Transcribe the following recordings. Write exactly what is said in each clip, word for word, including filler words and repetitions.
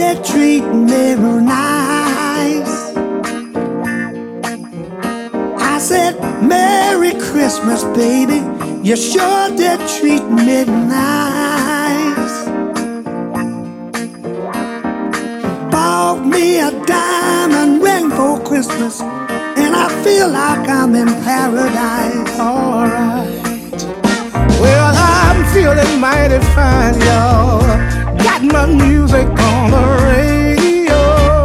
did treat me real nice. I said, Merry Christmas, baby. You sure did treat me nice. Bought me a diamond ring for Christmas, and I feel like I'm in paradise. Alright. Well, I'm feeling mighty fine, y'all. Got my music on the radio.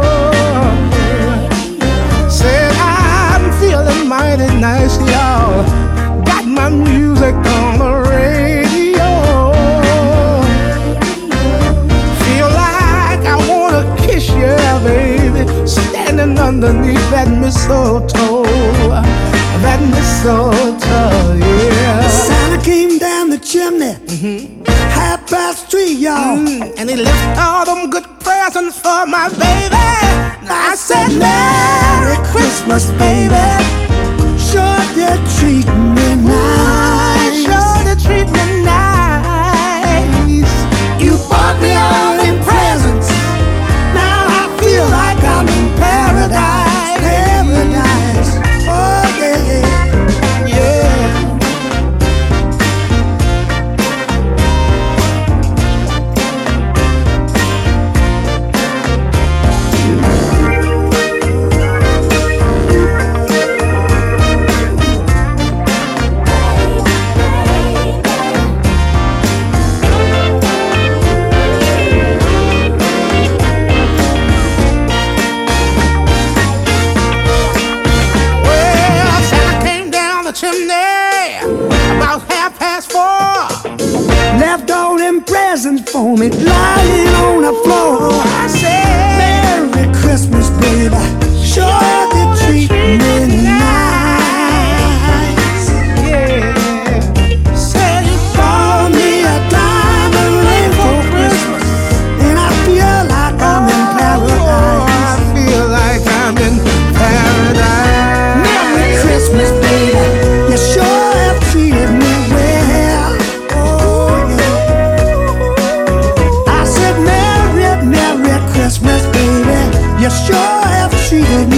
Said I'm feeling mighty nice, y'all. Got my music on the radio. Feel like I wanna kiss you, baby, standing underneath that mistletoe. That mistletoe, yeah. Santa came down the chimney, mm-hmm. half past three, y'all. Mm, and he left all them good presents for my baby. I said, Merry Christmas, baby. Sure did treat me nice. Sure did treat me nice. You bought me all them presents. Now I feel like I'm in paradise. Paradise. Oh, yeah, yeah. Yeah. About half past four. Left all them presents for me lying on the floor. I said, Merry Christmas, baby. Sure did treat me nice. Yeah. Said you bought me a diamond ring for Christmas, and I feel like I'm in paradise. I feel like I'm in paradise. Merry Christmas, baby. You sure have treated me well. Oh, yeah. I said, Merry, Merry Christmas, baby. You sure have treated me